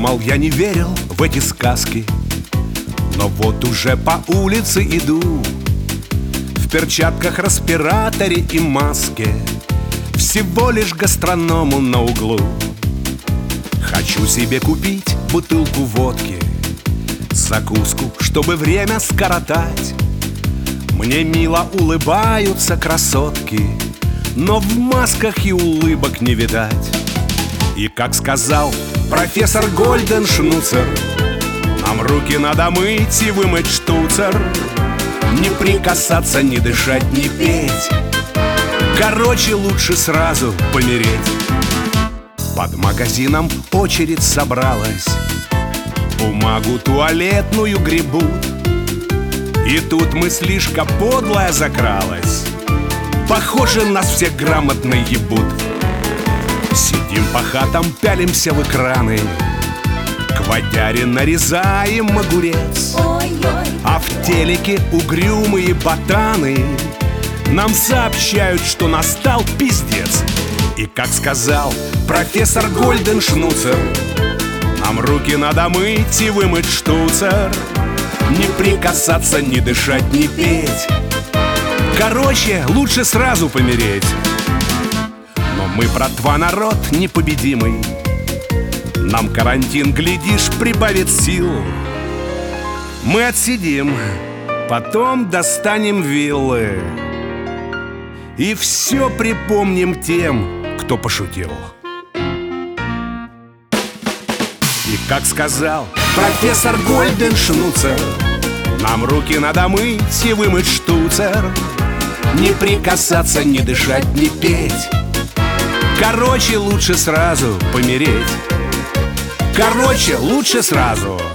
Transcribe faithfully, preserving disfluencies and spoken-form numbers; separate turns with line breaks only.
Думал, я не верил в эти сказки, но вот уже по улице иду, в перчатках, респираторе и маске, всего лишь гастроному на углу. Хочу себе купить бутылку водки, закуску, чтобы время скоротать. Мне мило улыбаются красотки, но в масках и улыбок не видать. И как сказал профессор Гольденшнуцер, нам руки надо мыть и вымыть штуцер. Не прикасаться, не дышать, не петь. Короче, лучше сразу помереть. Под магазином очередь собралась, бумагу туалетную гребут. И тут мыслишка подлая закралась, похоже, нас все грамотно ебут. Сидим по хатам, пялимся в экраны, к водяре нарезаем огурец. А в телеке угрюмые ботаны нам сообщают, что настал пиздец. И как сказал профессор Гольденшнуцер, нам руки надо мыть и вымыть штуцер. Не прикасаться, не дышать, не петь. Короче, лучше сразу помереть. Но мы, братва, народ непобедимый. Нам карантин, глядишь, прибавит сил. Мы отсидим, потом достанем виллы и все припомним тем, кто пошутил. И как сказал профессор Гольденшнуцер, нам руки надо мыть и вымыть штуцер. Не прикасаться, не дышать, не петь. Короче, лучше сразу помереть. Короче, лучше сразу